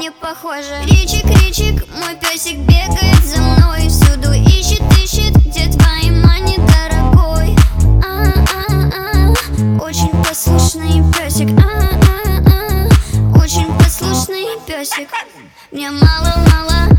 не похоже. Ричик, Ричик, мой песик бегает за мной, всюду ищет, ищет, где твои мани, дорогой. Очень послушный песик. Очень послушный песик. Мне мало, мало